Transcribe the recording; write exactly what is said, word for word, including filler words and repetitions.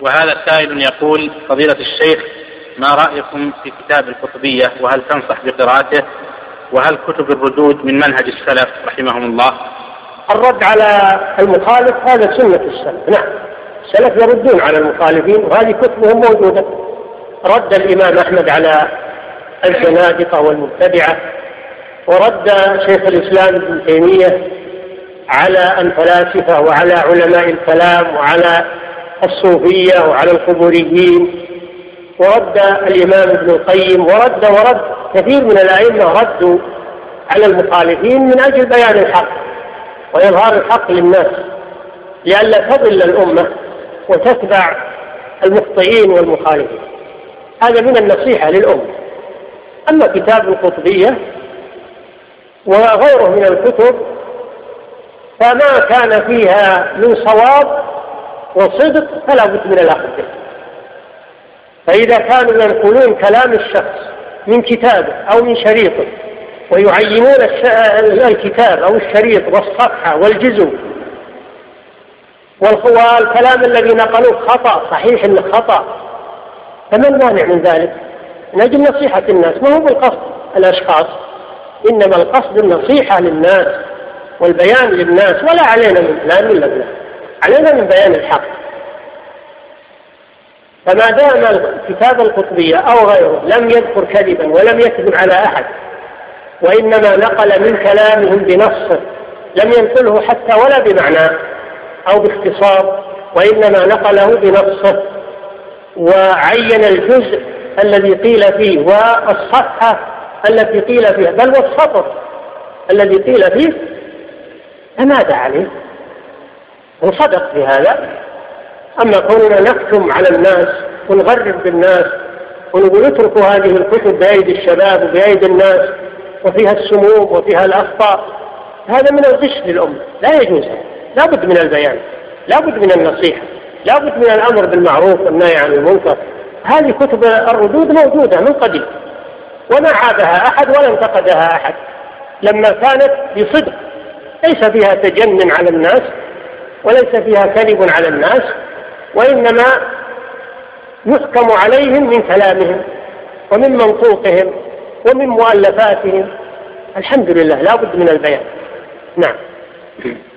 وهذا سائل يقول: فضيلة الشيخ، ما رأيكم في كتاب القطبية، وهل تنصح بقراءته؟ وهل كتب الردود من منهج السلف رحمهم الله؟ الرد على المخالف هذا سنة السلف. نعم، السلف يردون على المخالفين وهذه كتبهم موجودة. رد الإمام أحمد على الزنادقة والمبتدعة، ورد شيخ الإسلام ابن تيمية على الفلاسفة وعلى علماء الكلام وعلى الصوفية وعلى القبوريين، ورد الإمام ابن القيم، ورد ورد كثير من الأئمة ردوا على المخالفين من أجل بيان الحق وإظهار الحق للناس لئلا تضل الأمة وتتبع المخطئين والمخالفين. هذا من النصيحة للأمة. أما كتاب القطبية وغيره من الكتب فما كان فيها من صواب وصدق فلا بد من الأخذ به. فإذا كانوا ينقلون كلام الشخص من كتابه أو من شريطه ويعينون الكتاب أو الشريط والصفحة والجزء والكلام الذي نقلوه خطأ، صحيح إنه خطأ، فما المانع من ذلك؟ نجل نصيحة الناس، ما هو بالقصد الأشخاص، إنما القصد النصيحة للناس والبيان للناس، ولا علينا من لا من لبنا علينا من بيان الحق. فما دام كتاب القطبية أو غيره لم يذكر كذبا ولم يكذب على أحد، وإنما نقل من كلامهم بنصه، لم ينقله حتى ولا بمعنى أو باختصار، وإنما نقله بنصه وعين الجزء الذي قيل فيه والصفحة التي قيل فيها، بل والسطر الذي قيل فيه، فماذا عليه؟ وصدق في هذا. أما كوننا نكتم على الناس ونغرب بالناس ونقول اتركوا هذه الكتب بأيدي الشباب وبأيدي الناس وفيها السموم وفيها الأخطاء، هذا من الغش للأمة، لا يجوز. لا بد من البيان، لا بد من النصيحة، لا بد من الأمر بالمعروف والنهي عن المنكر. هذه كتب الردود موجودة من قديم وما عابها أحد ولا انتقدها أحد، لما كانت بصدق ليس فيها تجنن على الناس وليس فيها كذب على الناس، وإنما يحكم عليهم من كلامهم ومن منطوقهم ومن مؤلفاتهم. الحمد لله، لا بد من البيان. نعم.